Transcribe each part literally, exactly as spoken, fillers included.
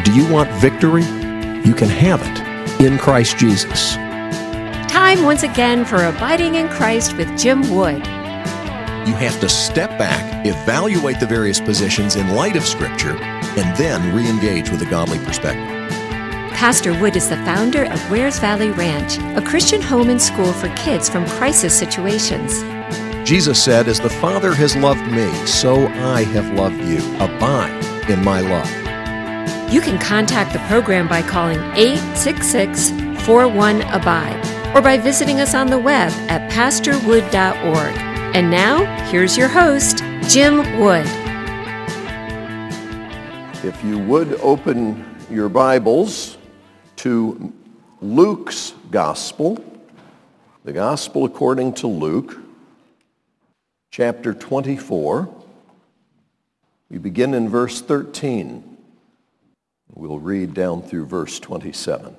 Do you want victory? You can have it in Christ Jesus. Time once again for Abiding in Christ with Jim Wood. You have to step back, evaluate the various positions in light of Scripture, and then re-engage with a godly perspective. Pastor Wood is the founder of Wares Valley Ranch, a Christian home and school for kids from crisis situations. Jesus said, "As the Father has loved me, so I have loved you. Abide in my love." You can contact the program by calling eight six six, four one, A B I D E or by visiting us on the web at pastor wood dot org. And now, here's your host, Jim Wood. If you would open your Bibles to Luke's Gospel, the Gospel according to Luke, chapter twenty-four. We begin in verse thirteen. We'll read down through verse twenty-seven.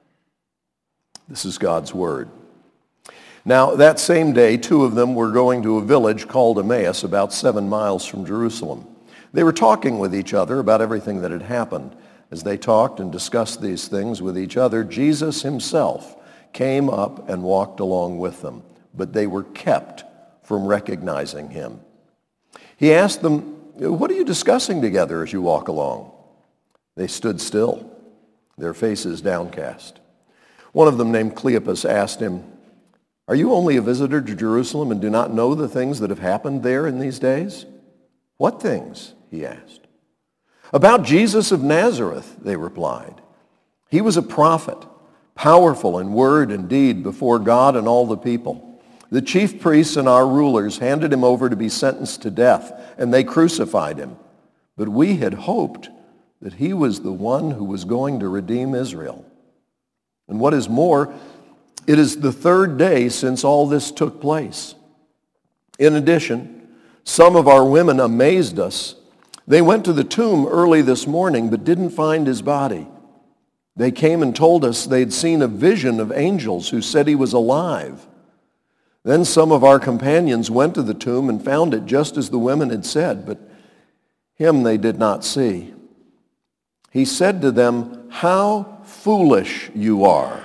This is God's Word. Now, that same day, two of them were going to a village called Emmaus, about seven miles from Jerusalem. They were talking with each other about everything that had happened. As they talked and discussed these things with each other, Jesus himself came up and walked along with them, but they were kept from recognizing him. He asked them, "What are you discussing together as you walk along?" They stood still, their faces downcast. One of them, named Cleopas, asked him, "Are you only a visitor to Jerusalem and do not know the things that have happened there in these days?" "What things?" he asked. "About Jesus of Nazareth," they replied. "He was a prophet, powerful in word and deed before God and all the people. The chief priests and our rulers handed him over to be sentenced to death, and they crucified him. But we had hoped that he was the one who was going to redeem Israel. And what is more, it is the third day since all this took place. In addition, some of our women amazed us. They went to the tomb early this morning but didn't find his body. They came and told us they'd seen a vision of angels who said he was alive. Then some of our companions went to the tomb and found it just as the women had said, but him they did not see." He said to them, "How foolish you are,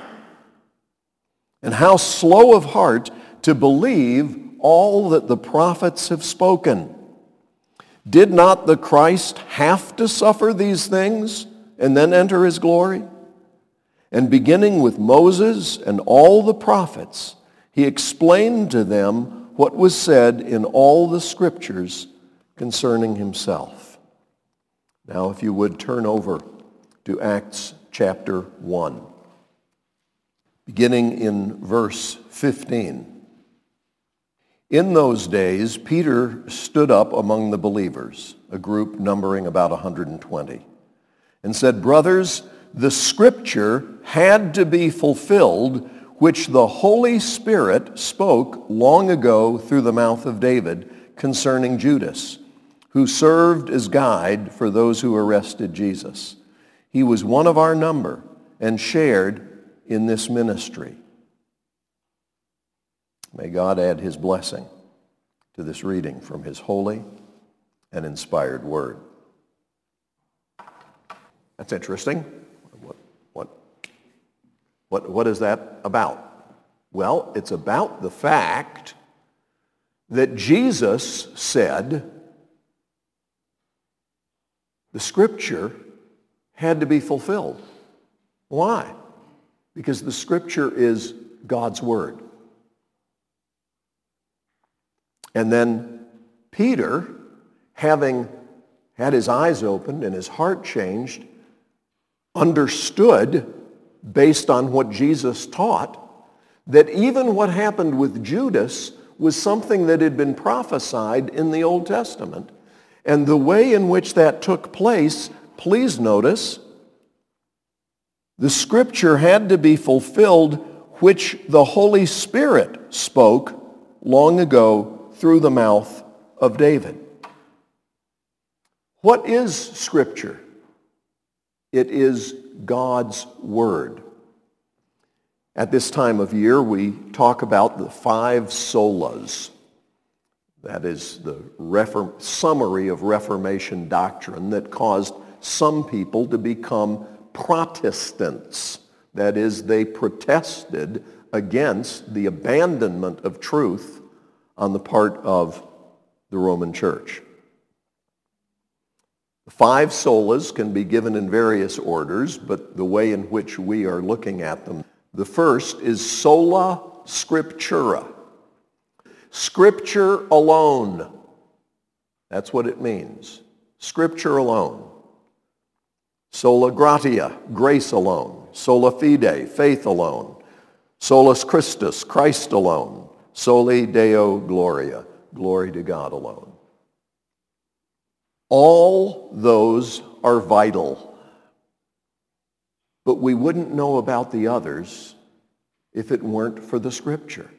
and how slow of heart to believe all that the prophets have spoken. Did not the Christ have to suffer these things and then enter his glory?" And beginning with Moses and all the prophets, he explained to them what was said in all the scriptures concerning himself. Now, if you would turn over to Acts chapter one, beginning in verse fifteen. In those days, Peter stood up among the believers, a group numbering about one hundred twenty, and said, "Brothers, the scripture had to be fulfilled, which the Holy Spirit spoke long ago through the mouth of David concerning Judas, who served as guide for those who arrested Jesus. He was one of our number and shared in this ministry." May God add his blessing to this reading from his holy and inspired word. That's interesting. What, what, what, what is that about? Well, it's about the fact that Jesus said the scripture had to be fulfilled. Why? Because the scripture is God's word. And then Peter, having had his eyes opened and his heart changed, understood, based on what Jesus taught, that even what happened with Judas was something that had been prophesied in the Old Testament. And the way in which that took place, please notice, the scripture had to be fulfilled, which the Holy Spirit spoke long ago through the mouth of David. What is scripture? It is God's word. At this time of year, we talk about the five solas. That is the reform, summary of Reformation doctrine that caused some people to become Protestants. That is, they protested against the abandonment of truth on the part of the Roman Church. The five solas can be given in various orders, but the way in which we are looking at them, the first is sola scriptura. Scripture alone. That's what it means. Scripture alone. Sola gratia, grace alone. Sola fide, faith alone. Solus Christus, Christ alone. Soli Deo Gloria, glory to God alone. All those are vital, but we wouldn't know about the others if it weren't for the Scripture.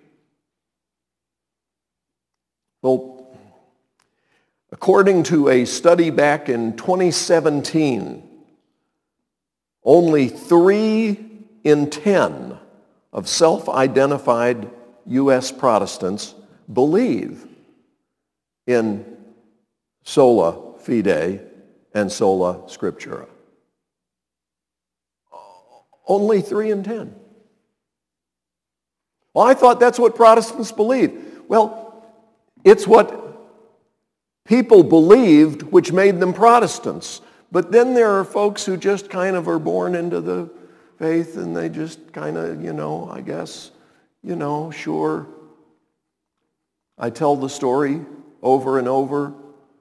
Well, according to a study back in twenty seventeen, only three in ten of self-identified U S Protestants believe in sola fide and sola scriptura. Only three in ten. Well, I thought that's what Protestants believe. Well, it's what people believed which made them Protestants. But then there are folks who just kind of are born into the faith and they just kind of, you know, I guess, you know, sure. I tell the story over and over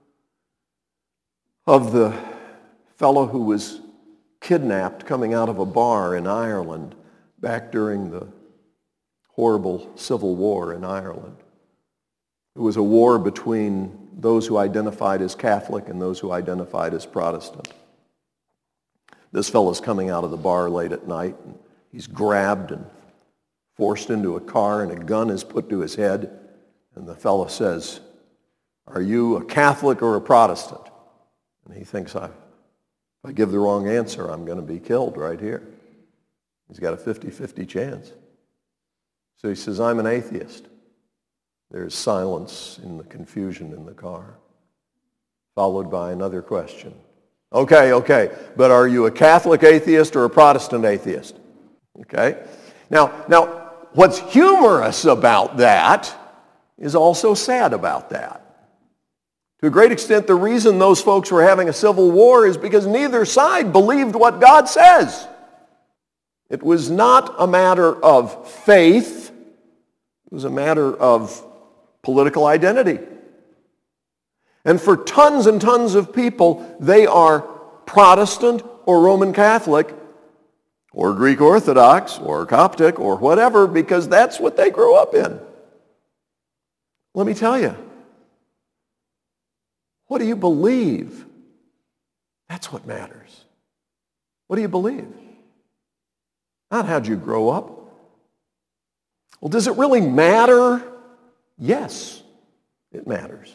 of the fellow who was kidnapped coming out of a bar in Ireland back during the horrible civil war in Ireland. It was a war between those who identified as Catholic and those who identified as Protestant. This fellow's coming out of the bar late at night, and he's grabbed and forced into a car, and a gun is put to his head, and the fellow says, "Are you a Catholic or a Protestant?" And he thinks, I, if I give the wrong answer, I'm going to be killed right here. He's got a fifty-fifty chance. So he says, "I'm an atheist." There's silence in the confusion in the car, followed by another question. Okay, okay, but are you a Catholic atheist or a Protestant atheist? Okay? Now, now, what's humorous about that is also sad about that. To a great extent, the reason those folks were having a civil war is because neither side believed what God says. It was not a matter of faith. It was a matter of political identity. And for tons and tons of people, they are Protestant or Roman Catholic or Greek Orthodox or Coptic or whatever because that's what they grew up in. Let me tell you, what do you believe? That's what matters. What do you believe? Not how'd you grow up. Well, does it really matter? Yes, it matters.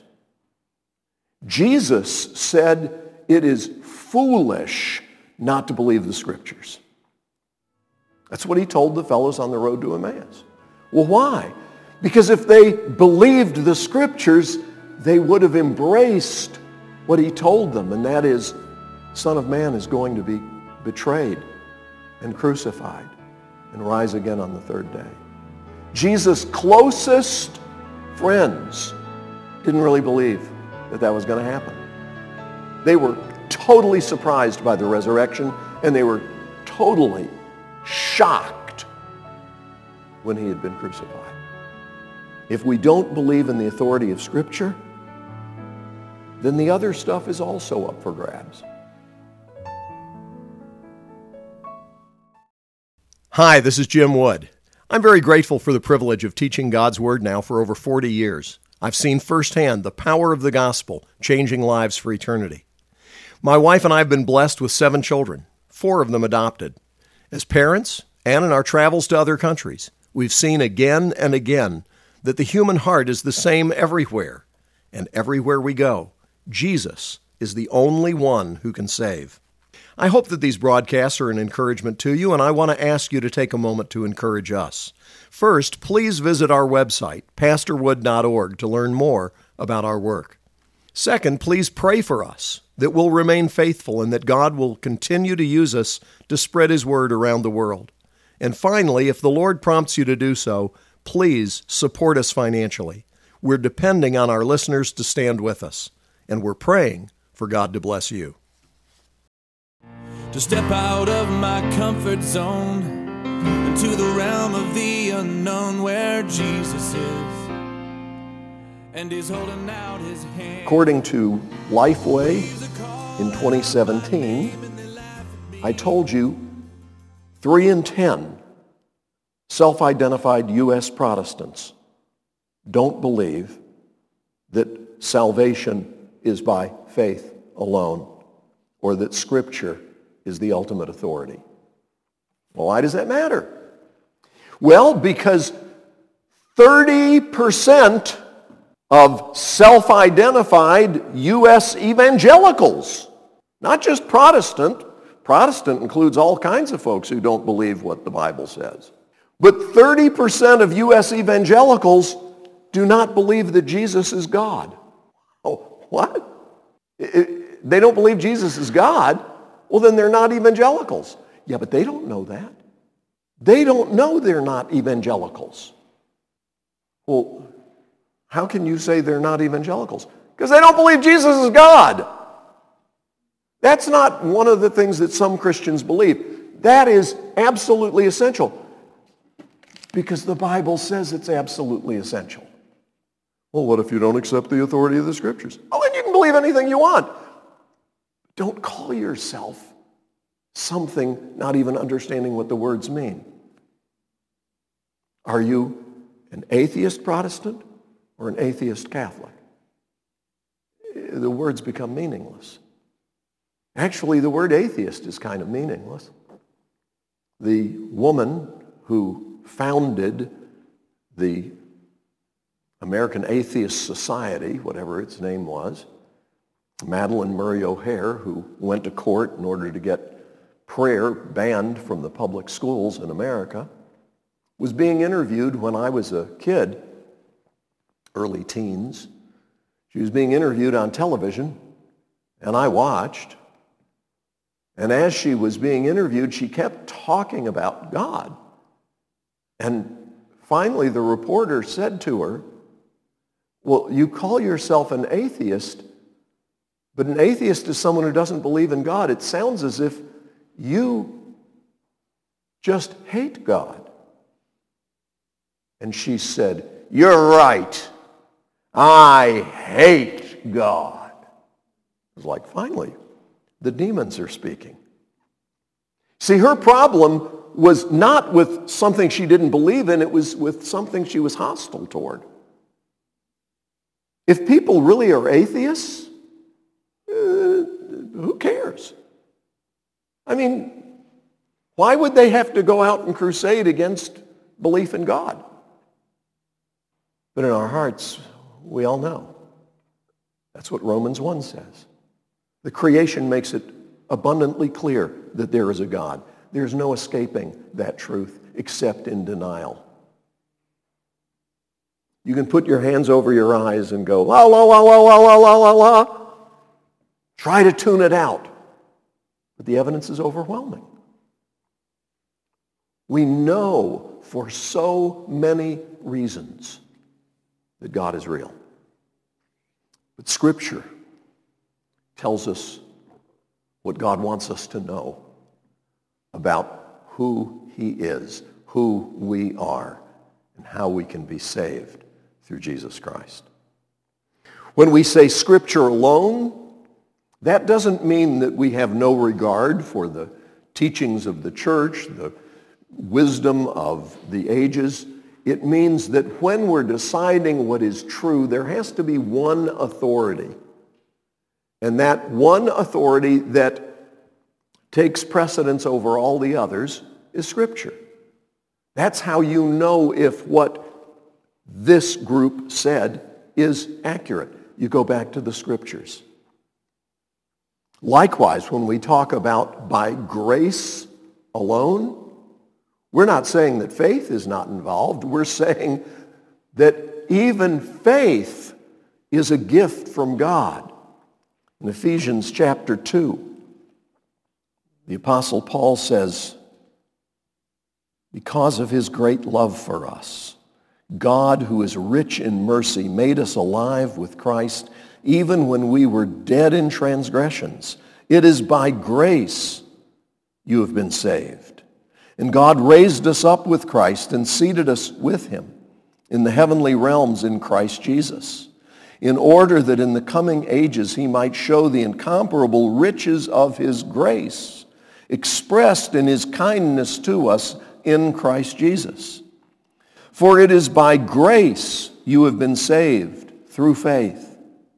Jesus said it is foolish not to believe the Scriptures. That's what he told the fellows on the road to Emmaus. Well, why? Because if they believed the Scriptures, they would have embraced what he told them, and that is, Son of Man is going to be betrayed and crucified and rise again on the third day. Jesus' closest friends didn't really believe that that was going to happen. They were totally surprised by the resurrection, and they were totally shocked when he had been crucified. If we don't believe in the authority of Scripture, then the other stuff is also up for grabs. Hi, this is Jim Wood. I'm very grateful for the privilege of teaching God's Word now for over forty years. I've seen firsthand the power of the gospel changing lives for eternity. My wife and I have been blessed with seven children, four of them adopted. As parents, and in our travels to other countries, we've seen again and again that the human heart is the same everywhere. And everywhere we go, Jesus is the only one who can save. I hope that these broadcasts are an encouragement to you, and I want to ask you to take a moment to encourage us. First, please visit our website, pastor wood dot org, to learn more about our work. Second, please pray for us that we'll remain faithful and that God will continue to use us to spread His word around the world. And finally, if the Lord prompts you to do so, please support us financially. We're depending on our listeners to stand with us, and we're praying for God to bless you. To step out of my comfort zone into the realm of the unknown where Jesus is, and He's holding out His hand. According to Lifeway in twenty seventeen, I told you three in ten self-identified U S Protestants don't believe that salvation is by faith alone or that Scripture is the ultimate authority. Well, why does that matter? Well, because thirty percent of self-identified U S evangelicals, not just Protestant. Protestant includes all kinds of folks who don't believe what the Bible says. But thirty percent of U S evangelicals do not believe that Jesus is God. Oh, what? They don't believe Jesus is God? Well, then they're not evangelicals. Yeah, but they don't know that. They don't know they're not evangelicals. Well, how can you say they're not evangelicals? Because they don't believe Jesus is God. That's not one of the things that some Christians believe. That is absolutely essential because the Bible says it's absolutely essential. Well, what if you don't accept the authority of the Scriptures? Oh, then you can believe anything you want. Don't call yourself something not even understanding what the words mean. Are you an atheist Protestant or an atheist Catholic? The words become meaningless. Actually, the word atheist is kind of meaningless. The woman who founded the American Atheist Society, whatever its name was, Madalyn Murray O'Hair, who went to court in order to get prayer banned from the public schools in America, was being interviewed when I was a kid, early teens. She was being interviewed on television, and I watched. And as she was being interviewed, she kept talking about God. And finally, the reporter said to her, well, you call yourself an atheist, but an atheist is someone who doesn't believe in God. It sounds as if you just hate God. And she said, you're right. I hate God. It was like, finally, the demons are speaking. See, her problem was not with something she didn't believe in. It was with something she was hostile toward. If people really are atheists, uh, who cares? I mean, why would they have to go out and crusade against belief in God? But in our hearts, we all know. That's what Romans one says. The creation makes it abundantly clear that there is a God. There's no escaping that truth except in denial. You can put your hands over your eyes and go, la, la, la, la, la, la, la, la, la. Try to tune it out. But the evidence is overwhelming. We know for so many reasons that God is real. But Scripture tells us what God wants us to know about who He is, who we are, and how we can be saved through Jesus Christ. When we say Scripture alone, that doesn't mean that we have no regard for the teachings of the church, the wisdom of the ages. It means that when we're deciding what is true, there has to be one authority. And that one authority that takes precedence over all the others is Scripture. That's how you know if what this group said is accurate. You go back to the Scriptures. Likewise, when we talk about by grace alone, we're not saying that faith is not involved. We're saying that even faith is a gift from God. In Ephesians chapter two, the Apostle Paul says, because of his great love for us, God, who is rich in mercy, made us alive with Christ even when we were dead in transgressions. It is by grace you have been saved. And God raised us up with Christ and seated us with him in the heavenly realms in Christ Jesus, in order that in the coming ages he might show the incomparable riches of his grace, expressed in his kindness to us in Christ Jesus. For it is by grace you have been saved through faith.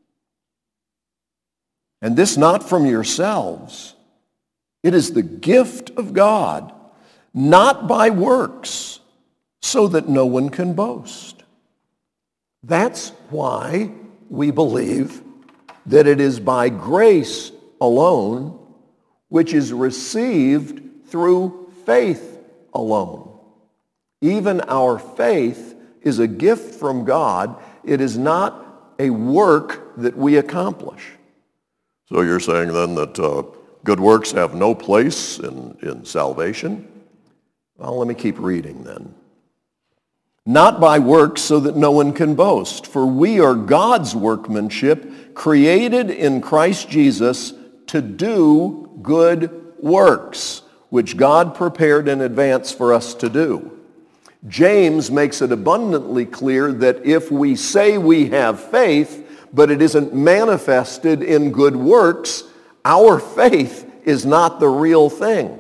And this not from yourselves. It is the gift of God, not by works, so that no one can boast. That's why we believe that it is by grace alone, which is received through faith alone. Even our faith is a gift from God. It is not a work that we accomplish. So you're saying then that uh, good works have no place in, in salvation? Well, let me keep reading then. Not by works so that no one can boast, for we are God's workmanship, created in Christ Jesus to do good works, which God prepared in advance for us to do. James makes it abundantly clear that if we say we have faith, but it isn't manifested in good works, our faith is not the real thing.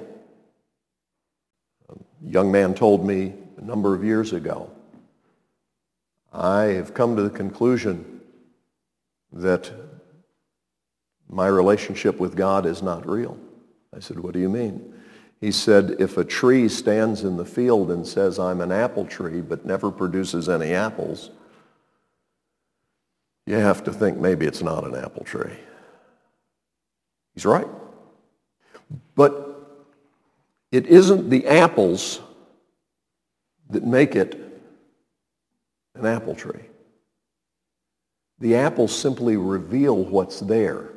A young man told me a number of years ago, I have come to the conclusion that my relationship with God is not real. I said, what do you mean? He said, if a tree stands in the field and says, I'm an apple tree, but never produces any apples, you have to think maybe it's not an apple tree. He's right. But it isn't the apples that make it an apple tree. The apples simply reveal what's there.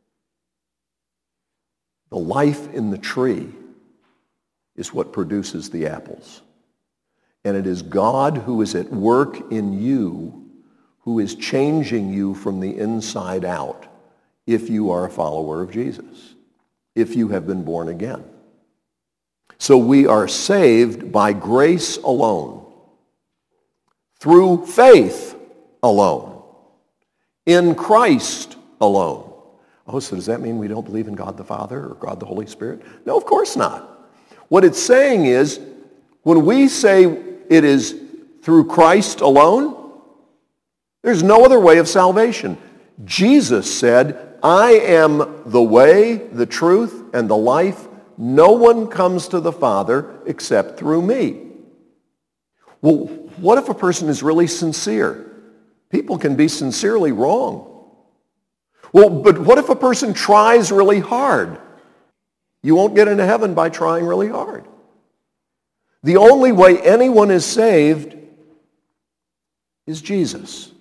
The life in the tree is what produces the apples. And it is God who is at work in you, who is changing you from the inside out if you are a follower of Jesus, if you have been born again. So we are saved by grace alone, through faith alone, in Christ alone. Oh, so does that mean we don't believe in God the Father or God the Holy Spirit? No, of course not. What it's saying is, when we say it is through Christ alone, there's no other way of salvation. Jesus said, I am the way, the truth, and the life. No one comes to the Father except through me. Well, what if a person is really sincere? People can be sincerely wrong. Well, but what if a person tries really hard? You won't get into heaven by trying really hard. The only way anyone is saved is Jesus.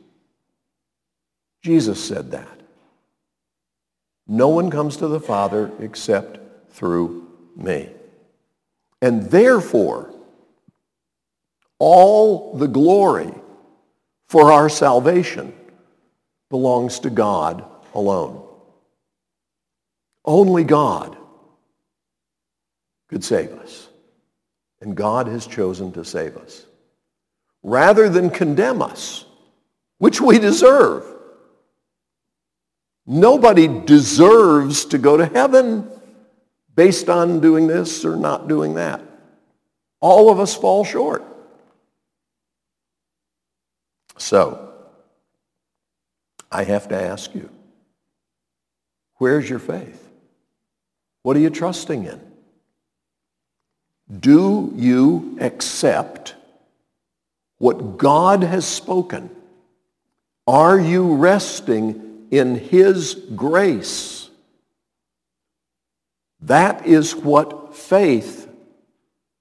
Jesus said that. No one comes to the Father except through me. And therefore, all the glory for our salvation belongs to God alone. Only God could save us. And God has chosen to save us. Rather than condemn us, which we deserve. Nobody deserves to go to heaven based on doing this or not doing that. All of us fall short. So, I have to ask you, where's your faith? What are you trusting in? Do you accept what God has spoken? Are you resting in his grace? That is what faith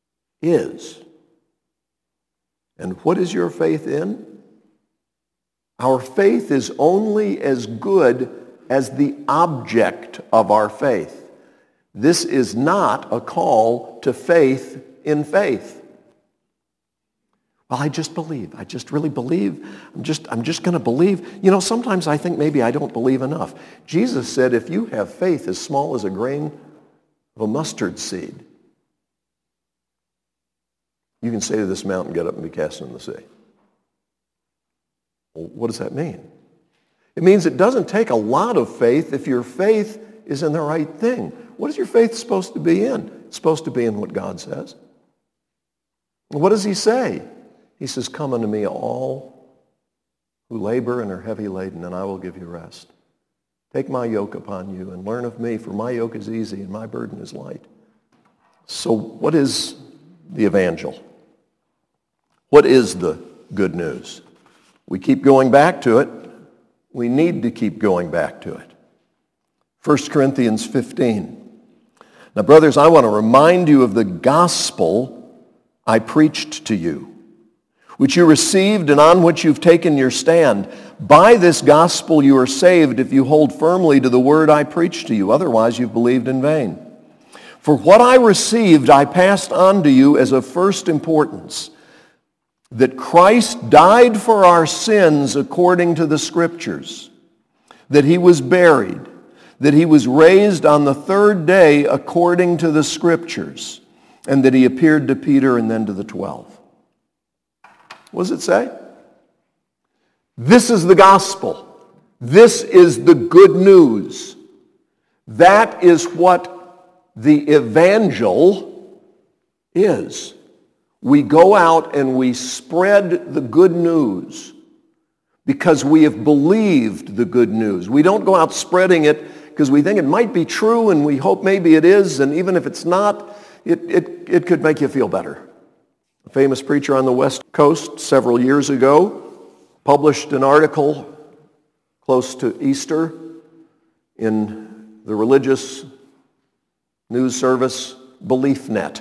is. And what is your faith in? Our faith is only as good as the object of our faith. This is not a call to faith in faith. Well, I just believe. I just really believe. I'm just, I'm just going to believe. You know, sometimes I think maybe I don't believe enough. Jesus said, if you have faith as small as a grain of a mustard seed, you can say to this mountain, get up and be cast into the sea. Well, what does that mean? It means it doesn't take a lot of faith if your faith is in the right thing. What is your faith supposed to be in? It's supposed to be in what God says. What does he say? He says, come unto me all who labor and are heavy laden, and I will give you rest. Take my yoke upon you and learn of me, for my yoke is easy and my burden is light. So what is the evangel? What is the good news? We keep going back to it. We need to keep going back to it. First Corinthians fifteen. Now, brothers, I want to remind you of the gospel I preached to you, which you received and on which you've taken your stand. By this gospel you are saved if you hold firmly to the word I preached to you. Otherwise, you've believed in vain. For what I received I passed on to you as of first importance, that Christ died for our sins according to the Scriptures, that he was buried, that he was raised on the third day according to the Scriptures, and that he appeared to Peter and then to the twelve. What does it say? This is the gospel. This is the good news. That is what the evangel is. We go out and we spread the good news because we have believed the good news. We don't go out spreading it because we think it might be true and we hope maybe it is, and even if it's not, it, it, it could make you feel better. A famous preacher on the West Coast several years ago published an article close to Easter in the religious news service BeliefNet.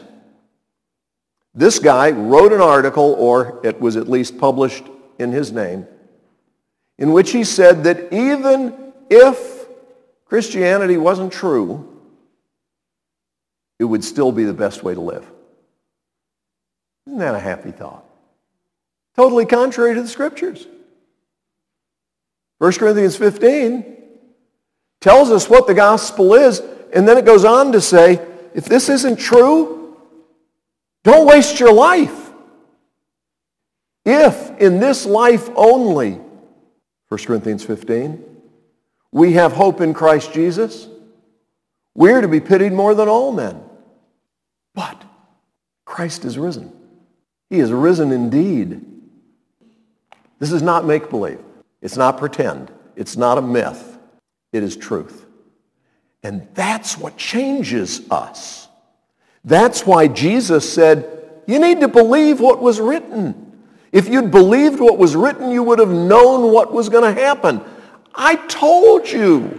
This guy wrote an article, or it was at least published in his name, in which he said that even if Christianity wasn't true, it would still be the best way to live. Isn't that a happy thought? Totally contrary to the Scriptures. First Corinthians fifteen tells us what the gospel is, and then it goes on to say, if this isn't true, don't waste your life. If in this life only, First Corinthians fifteen, we have hope in Christ Jesus, we're to be pitied more than all men. But Christ is risen. He is risen indeed. This is not make-believe. It's not pretend. It's not a myth. It is truth. And that's what changes us. That's why Jesus said, you need to believe what was written. If you'd believed what was written, you would have known what was going to happen. I told you.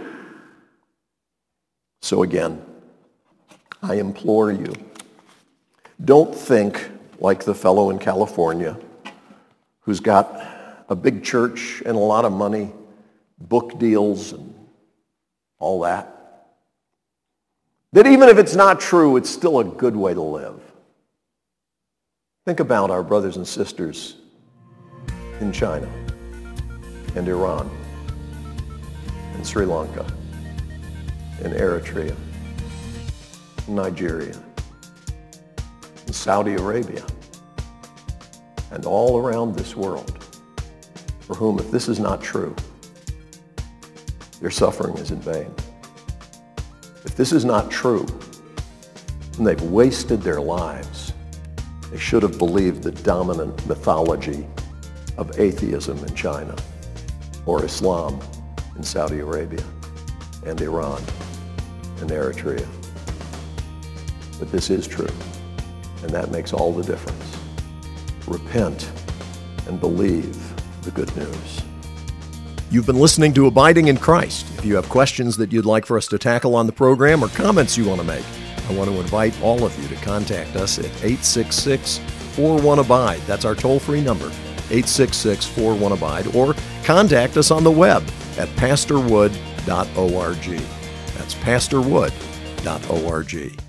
So again, I implore you, don't think like the fellow in California who's got a big church and a lot of money, book deals and all that. That even if it's not true, it's still a good way to live. Think about our brothers and sisters in China and Iran and Sri Lanka and Eritrea and Nigeria and Saudi Arabia and all around this world, for whom, if this is not true, their suffering is in vain. If this is not true, then they've wasted their lives. They should have believed the dominant mythology of atheism in China, or Islam in Saudi Arabia and Iran and Eritrea. But this is true, and that makes all the difference. Repent and believe the good news. You've been listening to Abiding in Christ. If you have questions that you'd like for us to tackle on the program or comments you want to make, I want to invite all of you to contact us at eight six six, four one, ABIDE. That's our toll-free number, eight six six, four one, ABIDE. Or contact us on the web at pastor wood dot org. That's pastor wood dot org.